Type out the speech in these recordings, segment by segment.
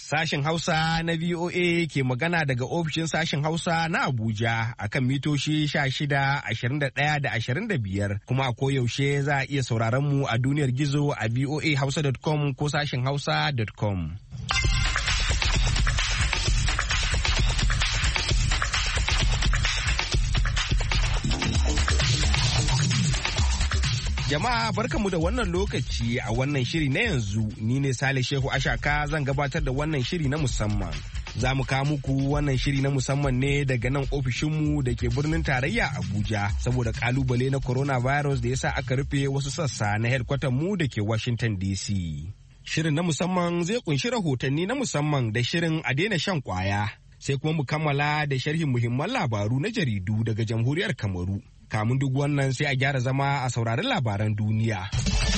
Sashen Hausa na VOA ke magana daga ofishin sashen Hausa na Abuja akan mitoshi 16, 21 da 25 kuma a koyaushe za a iya sauraron mu a duniyar gizo a voahausa.com ko sashen hausa.com. Jama'a barkanmu da wannan lokaci a wannan shiri na yanzu ni ne Sale Shehu Ashaka zan gabatar da wannan shiri na musamman. Za mu kawo muku wannan shiri na musamman ne daga nan ofishinmu da ke birnin tarayya Abuja saboda kalubale na coronavirus da ya sa aka rufe wasu sassa na headquarter mu da ke Washington DC. Shirin na musamman zai kunshi rahotanni na musamman da shirin a daina shan kwaya. Sai kuma mu kammala da sharhin muhimman labaru na jaridu daga Jamhuriyar Kamaru. Kamun duk wannan sai a gyara zama a sauraron labaran duniya.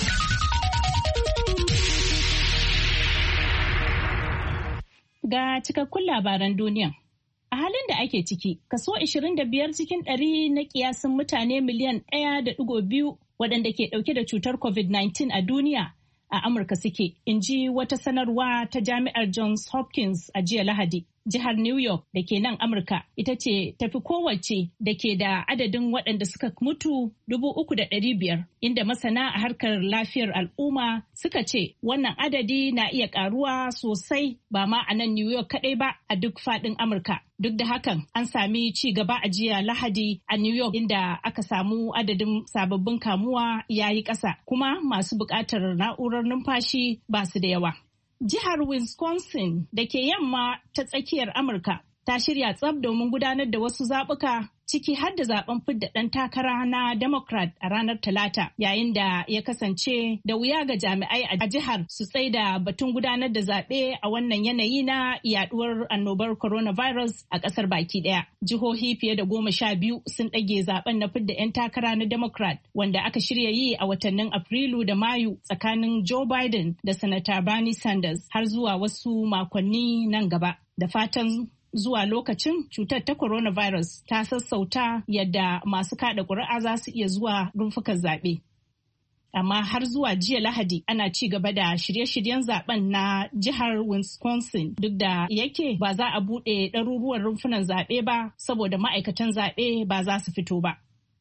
Ga cikakkun labaran duniya. A halin da ake ciki, kaso 25 cikin 100 na kiyasin mutane miliyan 1.2 waɗanda ke ɗauke da cutar COVID-19 a duniya a Amurka suke, in ji wata sanarwa ta Jami'ar Johns Hopkins a jiya Lahadi. Jihar New York da ke nan Amurka ita ce tafi kowace da ke da adadin waɗanda suka mutu 300,500 inda masana a harkar lafiyar al'umma suka ce wannan adadi na iya ƙaruwa sosai ba ma a nan New York kaɗai ba a duk faɗin Amurka. Duk da hakan an sami ci gaba a jiya Lahadi a New York inda aka samu adadin sababbin kamuwa ya yi ƙasa kuma masu buƙatar na'urar numfashi ba su da yawa. Jihar Wisconsin da ke yamma ta tsakiyar Amurka ta shirya tsab domin gudanar da wasu zaɓuka ciki har da zaben fidda ɗan takara na Democrat a ranar Talata yayin da ya kasance da wuya ga jami'ai a jihar su tsaida batun gudanar da zaɓe a wannan yanayi na yaduwar annobar coronavirus a ƙasar baki ɗaya. Jihohi fiye da 12 sun ɗage zaben na fidda 'yan takara na Democrat wanda aka shirya yi a watannin Afrilu da Mayu tsakanin Joe Biden da Sanata Bernie Sanders har zuwa wasu makonni nan gaba. Da fatan zuwa lokacin cutar ta coronavirus ta sassauta yadda masu kada ƙuri'a za su iya zuwa rumfukan zaɓe. Amma har zuwa jiya Lahadi ana ci gaba da shirye-shiryen zaben na jihar Wisconsin duk da yake ba za a buɗe ɗaruruwan rumfunan zaɓe ba saboda ma'aikatan zaɓe ba za su fito ba.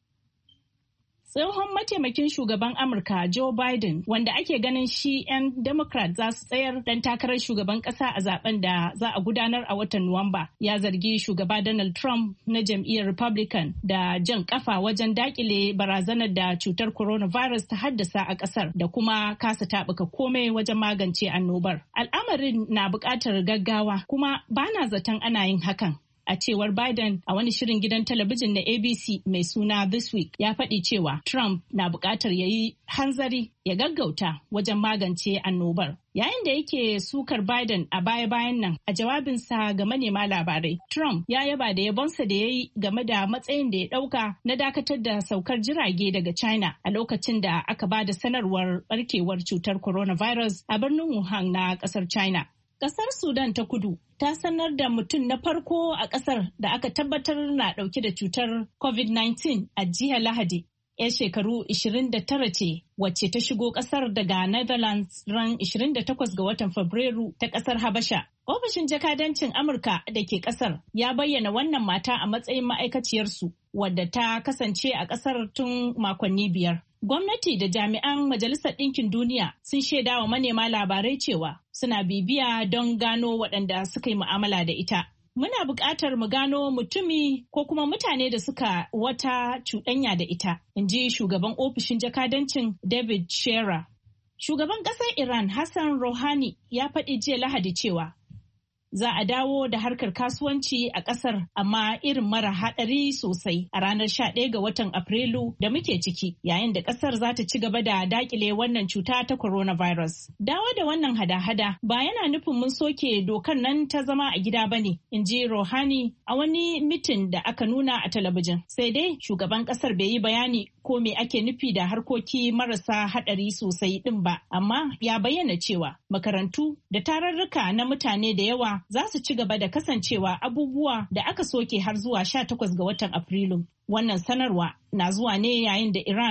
Tsohon mataimakin shugaban Amurka Joe Biden wanda ake ganin shi 'yan Democrat za su tsayar dan takarar shugaban kasa a zaben da za a gudanar a watan Nuwamba ya zargi shugaba Donald Trump na jam'iyyar Republican da jan kafa wajen dakile barazanar da cutar coronavirus ta haddasa a kasar da kuma kasa taɓuka komai wajen magance annobar. Al'amarin na buƙatar gaggawa kuma bana zaton ana yin hakan. A cewar Biden a wani shirin gidan talabijin na ABC mai suna This Week ya faɗi cewa Trump na buƙatar ya yi hanzari ya gaggauta wajen magance annobar. Yayin da yake sukar Biden a baya-bayan nan a jawabinsa ga manema labarai, Trump ya yaba da yabonsa da ya yi game da matsayin da ya ɗauka na dakatar da saukar jirage daga China a lokacin da aka ba da sanarwar ɓarkewar cutar coronavirus a birnin Wuhan na ƙasar China. Ƙasar Sudan ta Kudu ta sanar da mutum na farko a ƙasar da aka tabbatar na ɗauke da cutar COVID-19 a jiya Lahadi. 'Yar shekaru 29 ce wacce ta shigo ƙasar daga Netherlands ran 28 ga watan Fabrairu ta ƙasar Habasha. Ofishin jakadancin Amurka da ke ƙasar ya bayyana wannan mata a matsayin ma'aikaciyarsu wadda ta kasance a ƙasar tun makonni 5. Gwamnati da jami'an Majalisar Ɗinkin Duniya sun shaida wa manema labarai cewa suna bibiya don gano waɗanda suka yi mu'amala da ita. Muna buƙatar mu gano mutumi ko kuma mutane da suka wata cuɗanya da ita, in ji shugaban ofishin jakadancin David Shera. Shugaban ƙasar Iran Hassan Rouhani ya faɗi jiya Lahadi cewa za a dawo da harkar kasuwanci a ƙasar amma irin mara haɗari sosai a ranar 11 ga watan Afrilu da muke ciki yayin da ƙasar za ta ci gaba da daƙile wannan cuta ta coronavirus. Dawo da wannan hada-hada ba yana nufin mun soke dokar nan ta zama a gida ba ne, in ji Rouhani a wani mitin da aka nuna a talabijin. Sai dai shugaban ƙasar bai yi bayani ko me ake nufi da harkoki marasa haɗari sosai ɗin ba, amma ya bayyana cewa makarantu da tararruka na mutane da yawa za su ci gaba da kasancewa abubuwa da aka soke har zuwa 18 ga watan Afrilu. Wannan sanarwa na zuwa ne yayin da Iran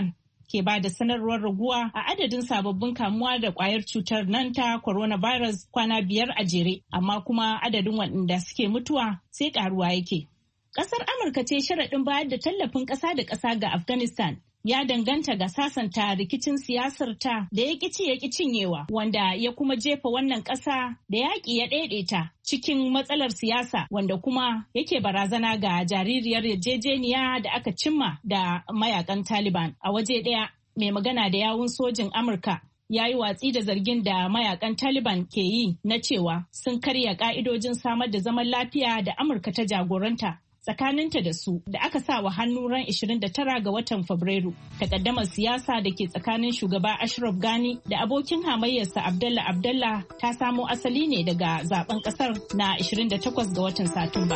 ke ba da sanarwar raguwa a adadin sababbin kamuwa da kwayar cutar nan ta coronavirus kwana 5 a jere, amma kuma adadin waɗanda suke mutuwa sai ƙaruwa yake. Ƙasar Amurka ce sharaɗin bayar da tallafin ƙasa da ƙasa ga Afghanistan ya danganta ga sasanta rikicin siyasar ta da ya ƙici ya ƙi cinyewa, wanda ya kuma jefa wannan ƙasa da yaƙi ya ɗaiɗaita cikin matsalar siyasa, wanda kuma yake barazana ga jaririyar yarjejeniya da aka cimma da mayakan Taliban. A waje ɗaya, mai magana da yawun sojin Amurka ya yi watsi da zargin da mayakan Taliban ke yi na cewa sun karya ƙa'idojin samar da zaman lafiya da Amurka ta jagoranta tsakaninta da su da aka sa wa hannu ran 29 ga watan Fabrairu. Takaddamar siyasa da ke tsakanin shugaba Ashraf Ghani da abokin hamayyarsa Abdullah Abdullah ta samo asali ne daga zaben kasar na 28 ga watan Satumba.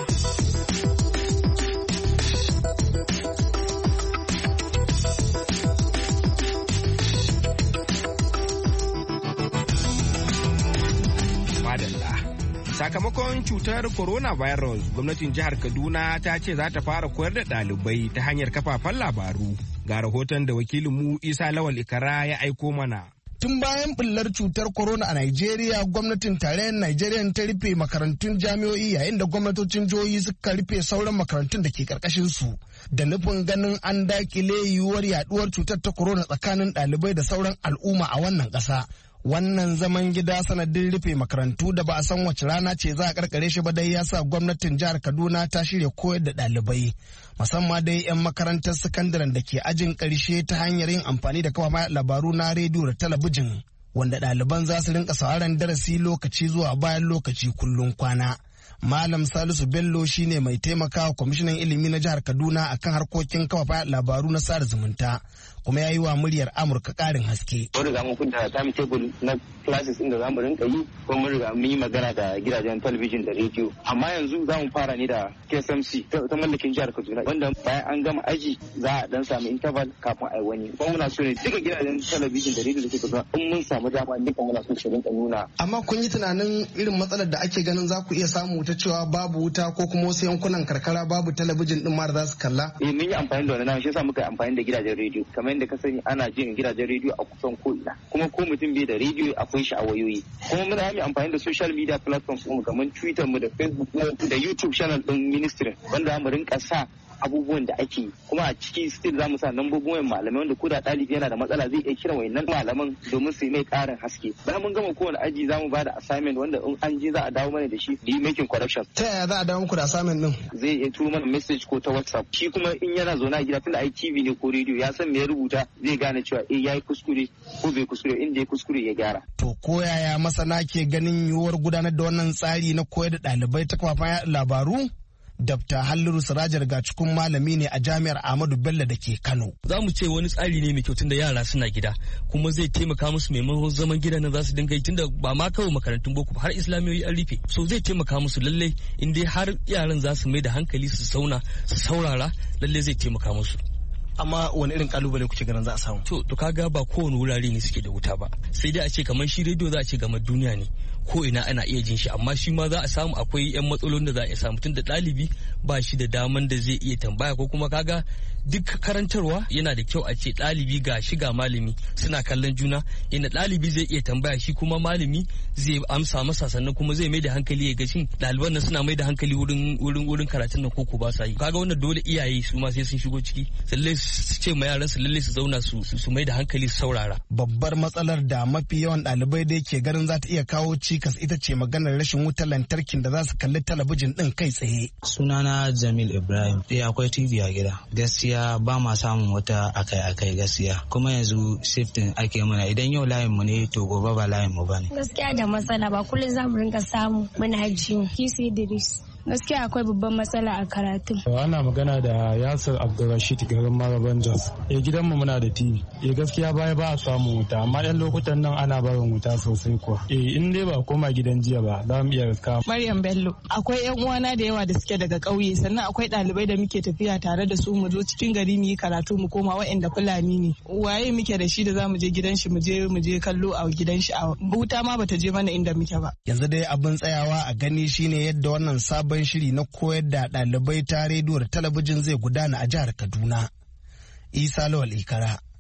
Sakamakon cutar coronavirus, gwamnatin jihar Kaduna ta ce za ta fara koyar da ɗalibai ta hanyar kafafen labaru. Ga rahoton da wakilinmu Isa Lawal Ikara ya aiko mana. Tun bayan bullar cutar corona a Najeriya, gwamnatin tarayyar Najeriya ta rufe makarantun jami'o'i yayin da gwamnatocin jihohi suka rufe sauran makarantun da ke karkashin su da nufin ganin an dakile yiwuwar yaduwar cutar ta corona tsakanin ɗalibai da sauran al'umma a wannan ƙasa. Wannan zaman gida sanadin rufe makarantu da ba a san wace rana ce za a karkare shi ba dai ya sa gwamnatin jihar Kaduna ta shirya koyar da ɗalibai, musamman dai 'yan makarantar sakandaren da ke ajin ƙarshe ta hanyar yin amfani da kafafen labaru na rediyo da talabijin, wanda ɗaliban za su rinka sauraron darasi lokaci zuwa bayan lokaci kullum kwana. Malam Salisu Bello shine mai taimakawa kwamishinan ilimi na jihar Kaduna akan harkokin kafafen labaru na sada zumunta, kuma ya yi wa muryar Amurka ƙarin haske. Mun riga mun kunta timetable na classes inda za mu rinka yi, kuma mun riga mun yi magana da gidajen talabijin da rediyo. Amma yanzu za mu fara ne da KSMC ta mallakin jihar Kaduna, wanda bayan an gama aji za a dan samu interval kafin a yi wani. Kuma muna so ne duka gidajen talabijin da rediyo da ke Kaduna in mun samu dama duka muna so su rinka nuna. Amma kun yi tunanin irin matsalar da ake ganin za ku iya samu ta cewa babu wuta ko kuma wasu yankunan karkara babu talabijin din ma da za su kalla? Mun yi amfani da wannan, shi yasa muka yi amfani da gidajen rediyo. Kamar yadda ka sani ana jin gidajen rediyo a kusan ko ina, kuma ko mutum bai da rediyo akwai shi a wayoyi. Kuma muna yi amfani da social media platforms mu kamar Twitter mu da Facebook mu da YouTube channel din ministry, wanda mu rinka sa abubuwan da ake, kuma a ciki still za mu sa lambobin malamai wanda ko da ɗalibi yana da matsala zai iya kiran wayannan malaman domin su yi mai ƙarin haske. Bayan mun gama kowane aji za mu ba da assignment wanda in an je za a dawo mana da shi da making corrections. Ta yaya za a dawo muku da assignment din? Zai iya turo mana message ko ta WhatsApp. Shi kuma in yana zaune a gida tunda ai TV ne ko rediyo ya san me ya rubuta, zai gane cewa yayi kuskure ko bai kuskure, inda ya kuskure ya gyara. To ko yaya masana ke ganin yiwuwar gudanar da wannan tsari na koyar da ɗalibai ta kafafen labaru? Dr. Halliru Sirajar Gacikun malami ne a Jami'ar Ahmadu Bello da ke Kano. Za mu ce wani tsari ne mai kyau tunda yara suna gida, kuma zai taimaka musu maimakon zaman gida na za su dinga yi, tunda ba ma kawai makarantun boko har islamiyoyi an rufe. So zai taimaka musu lallai, in dai har yaran za su mai da hankali su saurara, lallai zai taimaka musu. Amma wani irin kalubale kuke ganin za a samu? To kaga ba kowane wurare ne suke da wuta ba, sai dai a ce kamar shi rediyo za a ce gamar duniya ne, ko ina ana iya jin shi, amma shi ma za a samu akwai 'yan matsalolin da za a iya samu, tunda ɗalibi ba shi da daman da zai iya tambaya, ko kuma kaga duk karantarwa yana da kyau a ce ɗalibi ga shi ga malami suna kallon juna, yana ɗalibi zai iya tambaya, shi kuma malami zai amsa masa, sannan kuma zai mai da hankali ya ga shin ɗaliban nan suna mai da hankali wurin karatun nan ko ba sa yi. Kaga wannan dole iyaye su ma sai sun shigo ciki, lalle su ce ma yaran su lalle su zauna su mai da hankali su saurara. Babbar matsalar da mafi yawan ɗalibai da ke ganin za ta iya kawo cikas ita ce maganar rashin wutar lantarkin da za su kalli talabijin din kai tsaye. Sunana Jamil Ibrahim. Akwai TV a gida. Gaskiya ba ma samun wata akai-akai gaskiya. Kuma yanzu shifting ake mana, idan yau layin mu ne to gobe ba layin mu bane. Gaskiya da matsala, ba kullum za mu rinka samu muna ji. Kisi Idris. Gaskiya akwai babban matsala a karatun. Ana magana da Yasir Abdulrashid garin Maraban Jos. Gidanmu muna da TV. Gaskiya baya ba a samu wuta, amma yan lokutan nan ana barin wuta sosai kuwa. In dai ba koma gidan jiya ba za mu iya riska. Maryam Bello. Akwai yan uwana da yawa da suke daga ƙauye, sannan akwai ɗalibai da muke tafiya tare da su mu zo cikin gari mu yi karatu mu koma waɗanda Fulani ne. Waye muke da shi da za mu je gidan shi mu je kallo a gidan shi, a wuta ma bata je mana inda muke ba. Yanzu dai abin tsayawa a gani shine yadda wannan sabon shiri na koyar da ɗalibai ta rediyo da talabijin zai gudana a jihar Kaduna. Isa Lawal Ikara,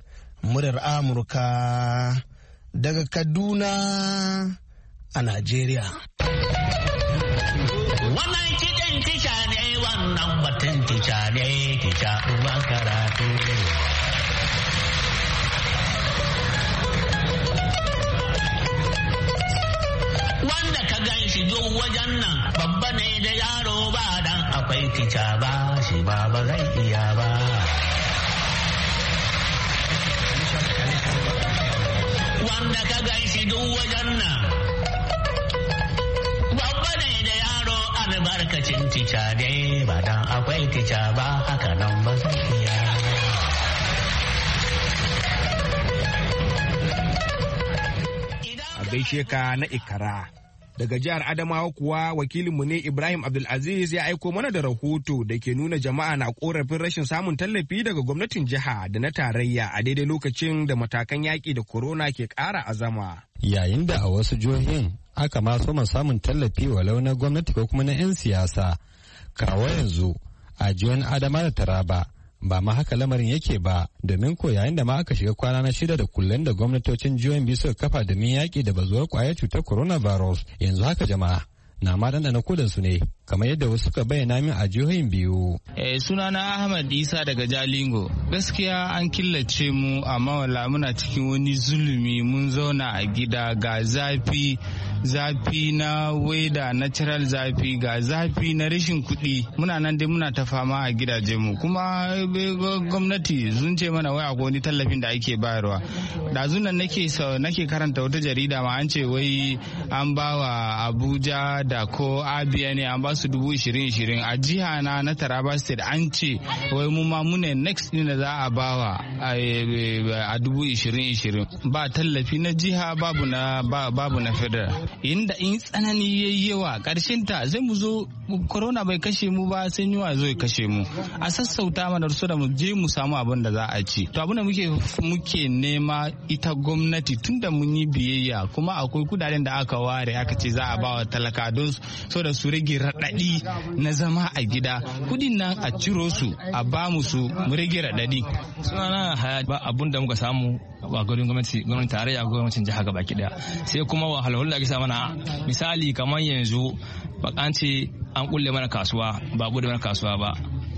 muryar Amurka daga Kaduna a Najeriya. Wannan kiɗin tica ne, wannan batun tica ne, tica uban karatu. Wanda ka gan shi duk wajen nan babba ne da yaro ba dan akwai tica ba shi ba zai iya ba. Wanda ka gan shi duk wajen nan babba ne da yaro albarkacin tica ne ba dan akwai tica ba haka nan ba zai iya. A gaishe ka na Ikara. Daga jihar Adamawa kuwa wakilinmu ne Ibrahim Abdulaziz ya aiko mana da rahoto da ke nuna jama'a na korafin rashin samun tallafi daga gwamnatin jiha da na tarayya a daidai lokacin da matakan yaƙi da corona ke ƙara azama. Yayin da a wasu jihohin aka ma soma samun tallafi walau na gwamnati ko kuma na 'yan siyasa, kawo yanzu a jihohin Adama da Taraba ba ma haka lamarin yake ba, domin ko yayin da ma aka shiga kwana na 6 da kullun da gwamnatocin jihohin biyu suka kafa domin yaƙi da bazuwar ƙwayar cutar coronavirus, yanzu haka jama'a na ma dandana kudan su ne kamar yadda wasu suka bayyana min a jihohin biyu. Sunana Ahmad Isa daga Jalingo. Gaskiya an killace mu amma wala muna cikin wani zulumi, mun zauna a gida ga zafi na weda, natural zafi, ga zafi na rashin kuɗi. Muna nan dai muna ta fama a gidaje mu, kuma gwamnati sun ce mana wai akwai wani tallafin da ake bayarwa. Ɗazun nan nake karanta wata jarida ma an ce wai an bawa Abuja da ko Abia ne an ba su 20,000. A jiha na Taraba State an ce wai mu ma mune next din da za a bawa a 20,000. Ba tallafi na jiha babu na federal. Inda in tsanani yayi yawa karshen ta zai mu zo corona bai kashe mu ba sai yunwa zo ya kashe mu. A sassauta mana su da mu je mu samu abin da za a ci. To abin da muke nema ita gwamnati tunda mun yi biyayya, kuma akwai kudaden da aka ware aka ce za a bawa talaka don so da su rage raɗaɗi na zama a gida. Kudin nan a ciro su a ba mu su mu rage raɗaɗi. Sunana Haya, ba abun da muka samu a gurin gwamnati tarayya, gwamnatin jiha gaba ki daya, sai kuma wahalhalun da ake sa mana. Misali kamar yanzu an ce an kulle mana kasuwa, ba bude mana kasuwa ba.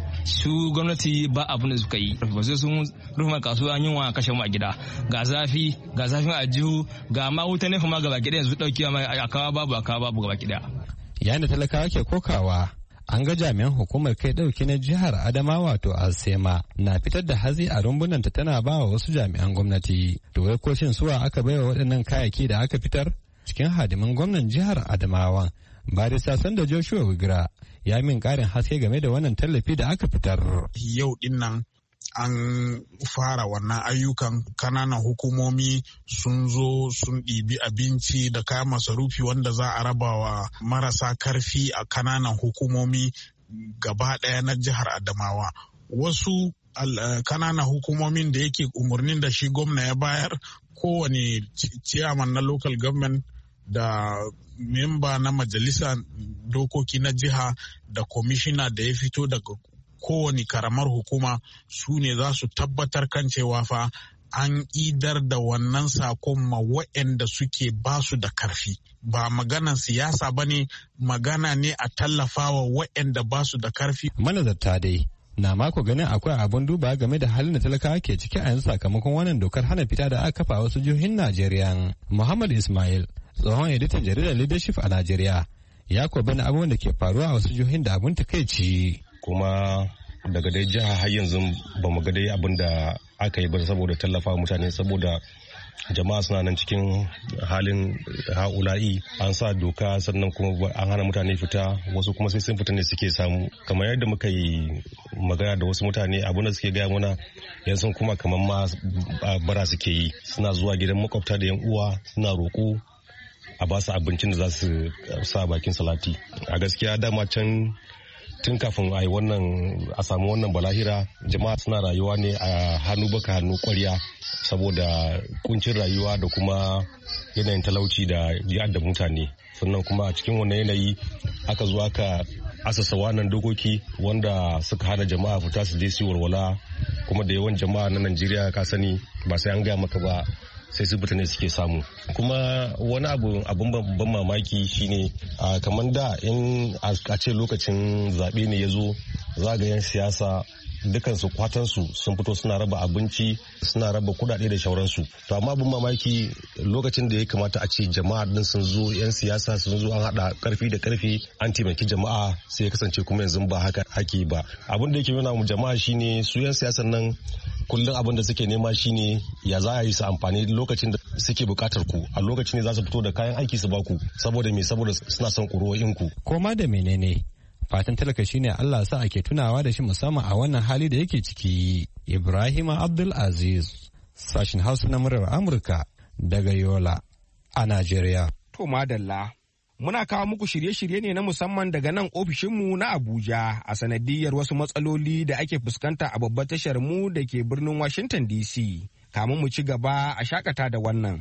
Su gwamnati ba abin da suka yi, ba sai sun rufe mana kasuwa, yunwa kashe mu a gida, ga zafin a jihu, ga ma wuta ne kuma gaba ki daya yanzu dauki a kawa babu gaba ki daya. Yayin da talakawa ke kokawa, an ga jami'an hukumar kai dauki na jihar Adamawa wato Alsema na fitar da hatsi a rumbunanta tana ba wa wasu jami'an gwamnati. To wai ko shin suwa aka baiwa waɗannan kayayyaki da aka fitar? Cikin hadimin gwamnan jihar Adamawa, Barista Sanda Joshua Wigra ya min ƙarin haske game da wannan tallafi da aka fitar. Yau din nan an fara wannan ayyukan, kananan hukumomi sun zo sun ɗibi abinci da kayan masarufi wanda za a raba wa marasa karfi a kananan hukumomi gaba ɗaya na jihar Adamawa. Wasu kananan hukumomin da yake umarnin da shi gwamna ya bayar, kowane ciyaman na local government da memba na majalisa dokoki na jiha da kwamishina da ya fito daga kowane karamar hukuma su ne za su tabbatar kan cewa fa an idar da wannan sakon ma waɗanda suke basu da karfi. Ba maganan siyasa ba ne, magana ne a tallafawa waɗanda basu da karfi. Manazarta dai na mako ganin akwai abun duba game da halin da talakawa ke ciki a yanzu sakamakon wannan dokar hana fita da aka kafa wasu jihohin Najeriya. Muhammad Ismail, tsohon editan jaridar Leadership a Najeriya, ya ko bani abubuwan da ke faruwa a wasu jihohin da abun takaici. Kuma daga dai jiha har yanzu ba mu ga dai abin da aka yi ba saboda tallafa mutane, saboda jama'a suna nan cikin halin ha'ula'i. An sa doka sannan kuma an hana mutane fita, wasu kuma sai sun fita ne suke samu. Kamar yadda muka yi magana da wasu mutane, abin da suke gaya mana yanzu kuma kamar ma bara suke yi, suna zuwa gidan makwabta da yan uwa suna roƙo a ba su abincin da za su sa bakin salati. A gaskiya dama can tun kafin a samu wannan balahira, jama'a suna rayuwa ne a hannu baka hannu kwarya saboda kuncin rayuwa da kuma yanayin talauci da da mutane. Sannan kuma a cikin wannan yanayi aka zo aka asasa wannan dokoki wanda suka hana jama'a fita su je su walwala, kuma da yawan jama'a na Najeriya ka sani ba sai an gaya maka ba sai su ne suke samu. Kuma wani abun ban mamaki shine kamar da in a ce lokacin zaɓe ne ya zo za ga 'yan siyasa dukansu kwatansu sun fito suna raba abinci, suna raba kudade da shauransu. To amma abin mamaki lokacin da ya kamata a ce jama'a din sun zo, 'yan siyasa sun zo, an hada karfi da karfi an taimaki jama'a, sai ya kasance kuma yanzu ba haka ake ba. Abin da yake nuna mu jama'a shine su 'yan siyasan nan kullum abin da suke nema shine ya za a yi su amfani lokacin da suke bukatar ku, a lokacin ne za su fito da kayan aiki su baku, saboda suna son ƙuro'in ku. Koma da menene fatan talaka shine Allah sa ake tunawa da shi musamman a wannan hali da yake ciki. Ibrahim Abdul Aziz, sashin Hausa na murar Amurka daga Yola a Najeriya. To madalla. Muna kawo muku shirye-shirye ne na musamman daga nan ofishinmu na Abuja a sanadiyar wasu matsaloli da ake fuskanta a babbar tashar mu da ke birnin Washington DC. Kamun mu ci gaba a shakata da wannan.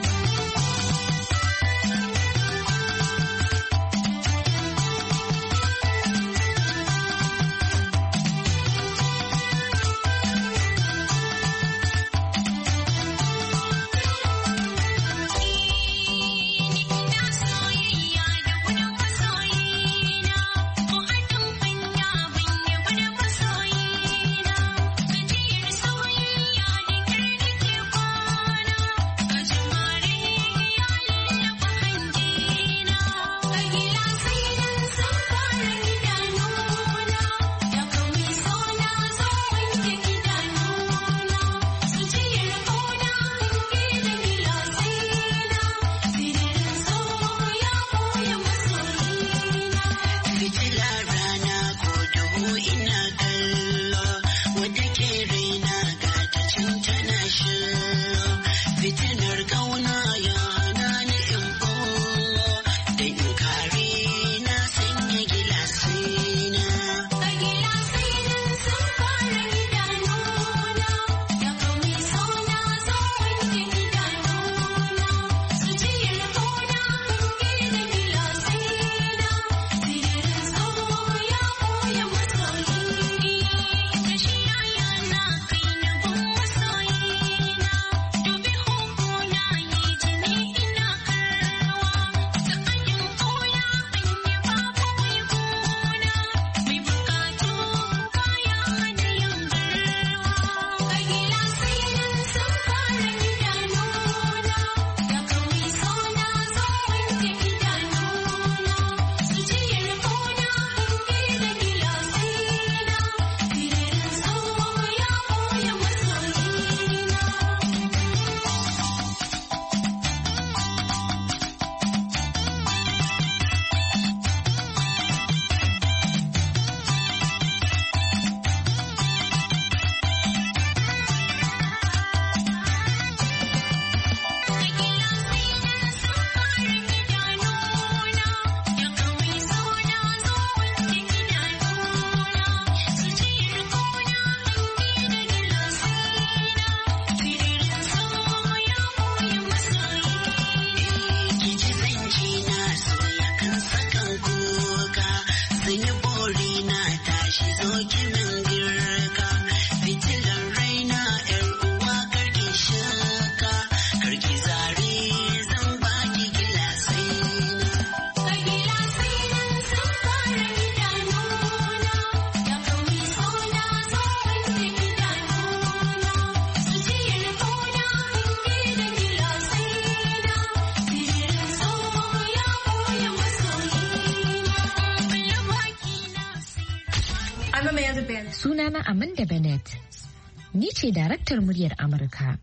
Sunana Amanda Bennett. Ni ce daraktar muryar Amurka.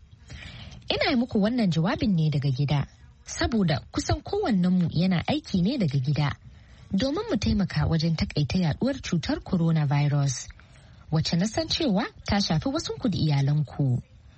Ina yi muku wannan jawabin ne daga gida, saboda kusan kowannenmu yana aiki ne daga gida, domin mu taimaka wajen takaita yaduwar cutar coronavirus, wacce na san cewa ta shafi wasu ku da iyalanku.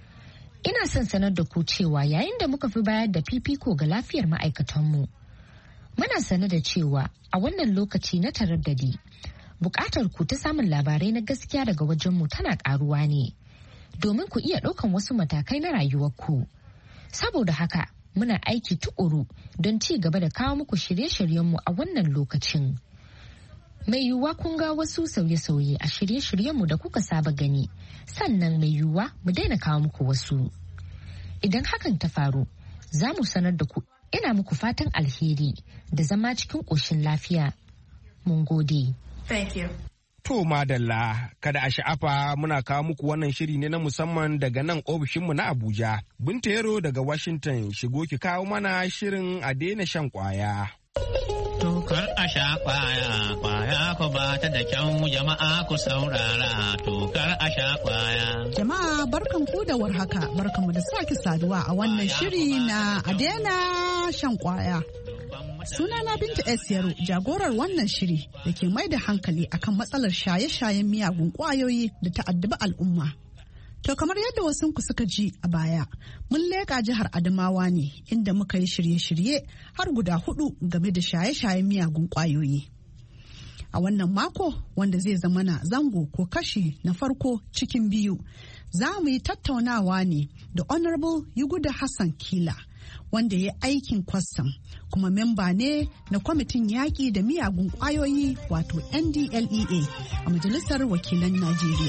Ina son sanar da ku cewa yayin da muka fi bayar da fifiko ga lafiyar ma'aikatanmu, muna sane da cewa a wannan lokaci na taraddadi, buƙatar ku ta samun labarai na gaskiya daga wajenmu tana ƙaruwa ne, domin ku iya ɗaukan wasu matakai na rayuwarku. Saboda haka, muna aiki tuƙuru don ci gaba da kawo muku shirye-shiryenmu a wannan lokacin. Mai yiwuwa kun ga wasu sauye-sauye a shirye-shiryenmu da kuka saba gani, sannan mai yiwuwa mu daina kawo muku wasu. Idan hakan ta faru, za mu sanar da ku. Ina muku fatan alheri da zama cikin ƙoshin lafiya. Mun gode. Thank you. To madalla, kada a sha'afa muna kawo muku wannan shiri ne na musamman daga nan ofishinmu na Abuja. Binta Yaro daga Washington shigo ki kawo mana shirin a daina shan kwaya. Tokar a sha kwaya, kwaya ku ba ta da kyau jama'a ku saurara, tokar a sha kwaya. Jama'a barkan ku da warhaka, barkan mu da sake saduwa a wannan shiri na a daina shan kwaya. Sunana Binta S. Yaro, jagorar wannan shiri da ke mai da hankali akan matsalar shaye-shayen miyagun kwayoyi da ta'addabi al'umma. To kamar yadda wasunku suka ji a baya, mun leƙa jihar Adamawa ne inda muka yi shirye-shirye har guda 4 game da shaye-shayen miyagun kwayoyi. A wannan mako wanda zai zama na zango ko kashi na farko cikin 2, za mu yi tattaunawa ne da Honorable Yuguda Hassan Kila, wanda ya aikin kwastam kuma memba ne na kwamitin yaƙi da miyagun ƙwayoyi wato NDLEA a Majalisar Wakilan Najeriya.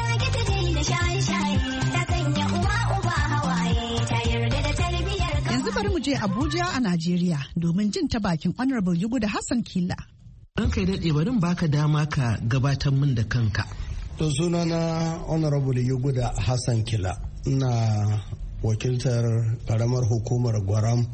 Yanzu bari mu je Abuja a Najeriya domin jin ta bakin Honorable Yuguda Hassan Kila. An kai daɗe barin baka dama ka gabatar min da kanka. To sunana Honorable Yuguda Hassan Kila, ina wakiltar karamar hukumar Gwaram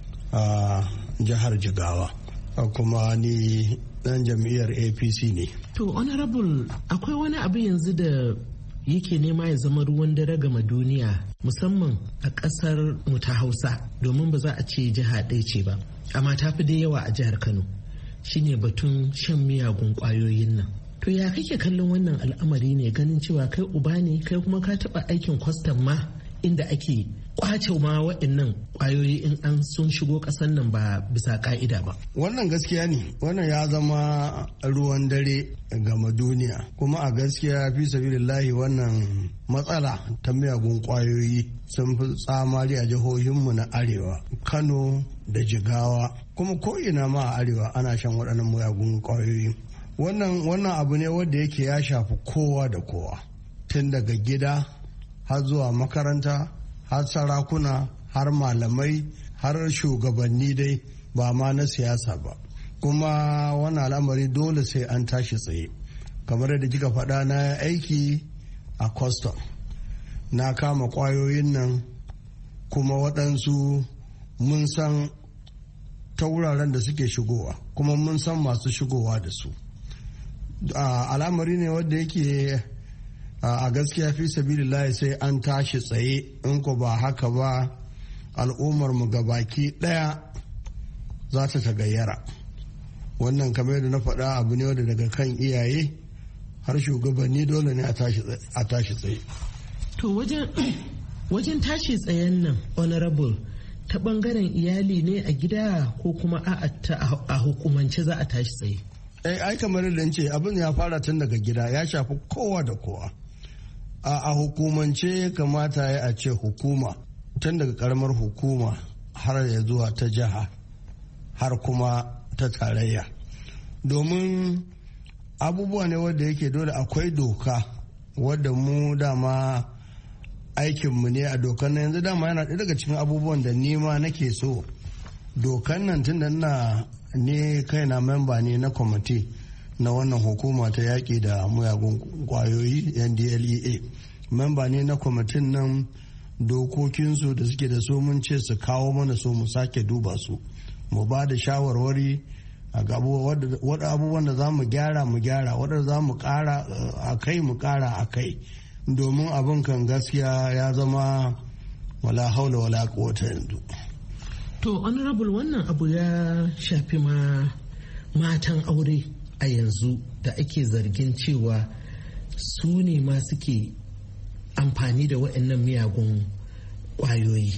a jihar Jigawa, kuma ni dan jam'iyyar APC ne. To honorable, akwai wani abu yanzu da yake nema ya zama ruwan dare gama duniya, musamman a ƙasar mu ta Hausa, domin ba za a ce jiha ɗaya ce ba, amma ta fi dai yawa a jihar Kano, shine batun shan miyagun ƙwayoyin nan. To ya kake kallon wannan al'amari ne, ganin cewa kai uba ne, kai kuma ka taɓa aikin kwastam ma inda ake kwace ma waɗannan ƙwayoyi in an sun shigo ƙasar nan ba bisa ƙa'ida ba. Wannan gaskiya ne, wannan ya zama ruwan dare gama duniya, kuma a gaskiya fi sabilillahi wannan matsala ta miyagun ƙwayoyi sun fi tsamari a jihohinmu na arewa, Kano da Jigawa, kuma ko'ina ma a arewa ana shan waɗannan miyagun ƙwayoyi. Wannan abu ne wanda yake ya shafi kowa da kowa, tun daga gida har zuwa makaranta, har sarakuna, har malamai, har shugabanni dai, ba ma na siyasa ba. Kuma wannan al'amari dole sai an tashi tsaye. Kamar yadda kika faɗa, na aiki a custom, na kama ƙwayoyin nan, kuma waɗansu mun san ta wuraren da suke shigowa, kuma mun san masu shigowa da su. Al'amari ne wanda yake a gaskiya fi sabilillahi sai an tashi tsaye, in ko ba haka ba al'ummar mu gabaki daya za ta tagayyara. Wannan kamar yadda na faɗa abu ne wanda daga kan iyaye har shugabanni dole ne a tashi tsaye. To wajen tashi tsayen nan honorable, ta bangaren iyali ne a gida ko kuma a hukumance za a tashi tsaye? Ai kamar yadda ce abin ya fara tun daga gida, ya shafi kowa da kowa. A hukumance kamata ya a ce hukuma, tun daga karamar hukuma har ya zuwa ta jiha har kuma ta tarayya, domin abubuwa ne wadda yake dole akwai doka wadda mu dama aikinmu ne a dokan nan. Yanzu dama yana ɗaya daga cikin abubuwan da nima nake so dokan nan, tun da ina ne kaina memba ne na kwamiti na wannan hukuma ta yaƙi da muyagun ƙwayoyi NDLEA, memba ne na kwamitin nan. Dokokinsu da suke da su mun ce su kawo mana su mu sake duba su, mu ba da shawarwari a wadda abubuwan da za mu gyara wadda za mu ƙara a kai mu ƙara a kai, domin abin kan gaskiya ya zama wala haula wala quwwata yanzu. To honorable, wannan abu ya shafi ma matan aure a yanzu da ake zargin cewa su ne ma suke amfani da waɗannan miyagun ƙwayoyi.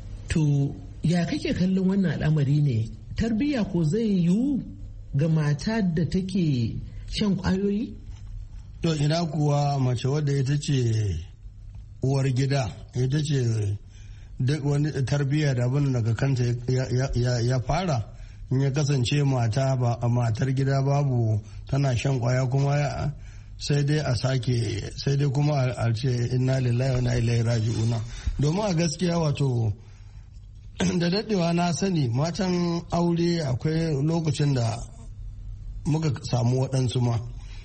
To ya kake kallon wannan al'amari ne? Tarbiyya ko zai yiwu ga mata da take shan ƙwayoyi? To ina kuwa mace wadda ita ce uwar gida, ita ce duk wani tarbiyya da abin daga kanta ya fara, in ya kasance matar gida babu tana shan kwaya kuma sai dai kuma a ce inna lillahi wa inna ilaihi raji'una. Domin a gaskiya wato da daɗewa na sani matan aure akwai lokacin da muka samu waɗansu ma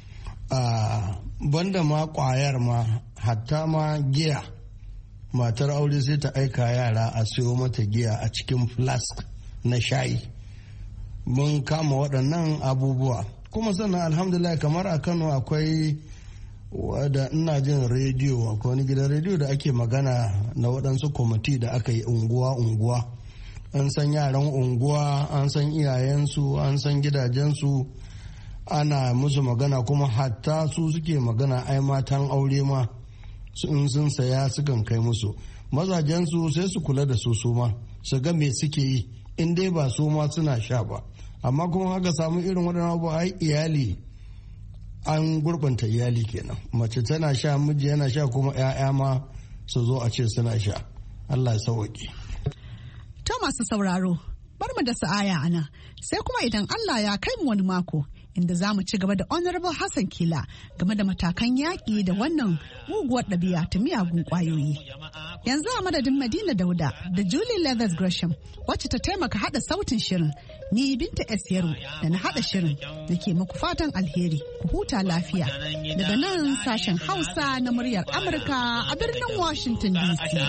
banda ma ƙwayar ma hatta ma giya, matar aure sai ta aika yara a siyo mata giya a cikin flask na shayi. Mun kama waɗannan abubuwa kuma sannan alhamdulillah kamar a Kano akwai da ina jin rediyo, akwai wani gidan rediyo da ake magana na waɗansu kwamiti da aka yi unguwa an san yaran unguwa, an san iyayensu, an san gidajensu, ana musu magana kuma hatta su suke magana ai matan aure ma in sun saya sukan kai musu mazajensu sai su kula da su ma su ga me suke yi in dai ba su ma suna sha ba. Amma kuma haka samu irin waɗannan abu ai iyali an gurbanta iyali kenan, mace tana sha miji yana sha kuma 'ya'ya ma su zo a ce suna sha. Allah ya sauke. To masu sauraro bar mu da sa'aya ana sai kuma idan Allah ya kai mu wani mako inda za mu ci gaba da Honorable Hassan Kila game da matakan yaƙi da wannan muguwar ɗabi'a ta miyagun ƙwayoyi. Yanzu a madadin Madina Dauda da Julie Leathers Gresham wacce ta taimaka haɗa sautin shirin, ni Binta S. Yaro da na haɗa shirin da ke muku fatan alheri ku huta lafiya daga nan sashen Hausa na muryar Amurka a birnin Washington DC.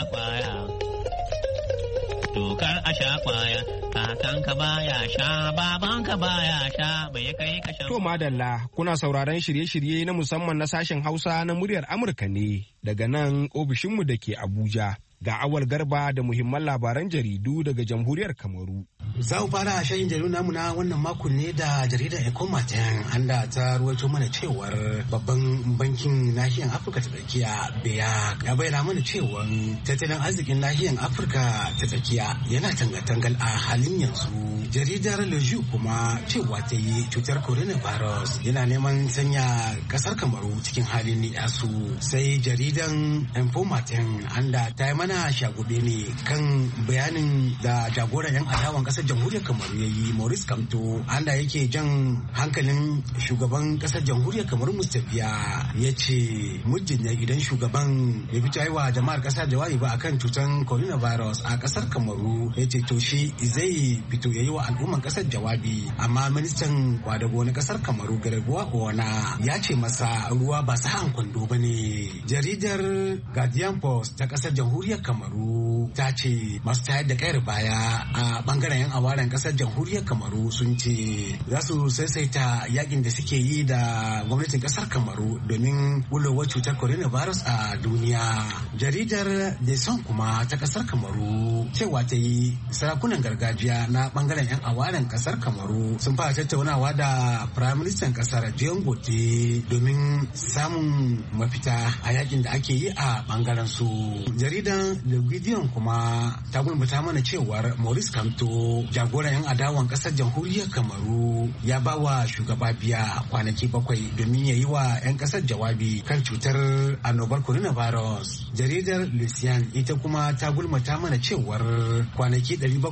Dokar a sha kwaya, kakanka baya sha, babanka baya sha, bai kai ka sha. To madalla, kuna sauraron shirye-shirye na musamman na sashen Hausa na muryar Amurka ne daga nan ofishinmu da ke Abuja. Ga Awal Garba da muhimman labaran jaridu daga Jamhuriyar Kamaru. Za mu fara shayin jaridu namu na wannan makon ne da jaridar Ecomaten an da ta ruwaito mana cewar babban bankin nahiyar Afirka ta tsakiya ya bayyana mana cewar tattalin arzikin nahiyar Afirka ta tsakiya yana tangal-tangal a halin yanzu. Jaridar Leju kuma cewa ta yi cutar coronavirus yana neman sanya kasar Kamaru cikin halin ni'asu. Sai jaridan Informaten an da ta yi mana shagube ne kan bayanin da jagoran 'yan adawan kasar jamhuriyar Kamaru ya yi Maurice Kamto anda yake jan hankalin shugaban kasar jamhuriyar Kamaru Mustabiya ya ce muddin idan shugaban ya fito wa jama'ar kasar jawabi ba akan cutar coronavirus a kasar Kamaru ya ce to shi zai fito ya yi wa al'umman kasar jawabi. Amma ministan kwadago na kasar Kamaru Gregoire Owana ya ce masa ruwa ba sa'an kwando ba ne. Jaridar Guardian Post ta kasar jamhuriyar Kamaru ta ce masu tayar da kayar baya a bangaren 'yan awaren kasar jamhuriyar Kamaru sun ce za su saisaita yakin da suke yi da gwamnatin kasar Kamaru domin bulowar cutar coronavirus a duniya. Jaridar The Sun kuma ta kasar Kamaru cewa ta yi sarakunan gargajiya na bangaren 'yan awaren kasar Kamaru sun fara tattaunawa da Prime Minister kasar John Gote domin samun mafita a yakin da ake yi a bangaren su. Jaridan The Guardian kuma ta gulmata mana cewar Maurice Kamto jagoran 'yan adawan kasar jamhuriyar Kamaru ya ba wa shugaba Biya kwanaki 7 domin ya yi wa 'yan kasar jawabi kan cutar annobar coronavirus. Jaridar Lucien ita kuma ta gulmata mana cewar kwanaki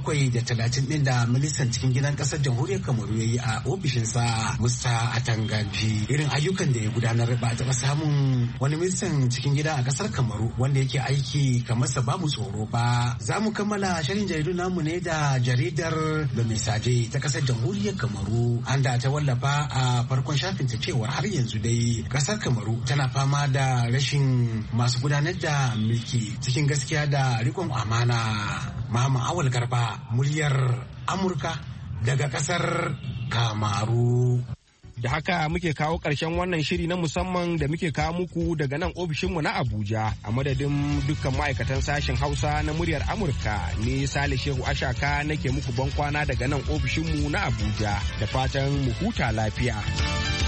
730 din da ministan cikin gidan kasar jamhuriyar Kamaru ya yi a ofishinsa Musta Atangaji irin ayyukan da ya gudanar ba a taɓa samun wani ministan cikin gida a kasar Kamaru wanda yake aiki kamar sa babu tsoro ba. Za mu kammala shirin jaridu namu ne da jaridar da Mesaje ta kasar jamhuriyar Kamaru an da ta wallafa a farkon shafin ta cewar har yanzu dai kasar Kamaru tana fama da rashin masu gudanar da mulki cikin gaskiya da rikon amana. Muhammad Awal Garba muryar Amurka daga kasar Kamaru. Da haka muke kawo ƙarshen wannan shiri na musamman da muke kawo muku daga nan ofishinmu na Abuja a madadin dukkan ma'aikatan sashen Hausa na muryar Amurka ne Sale Shehu Ashaka nake muku bankwana daga nan ofishinmu na Abuja da fatan mu huta lafiya.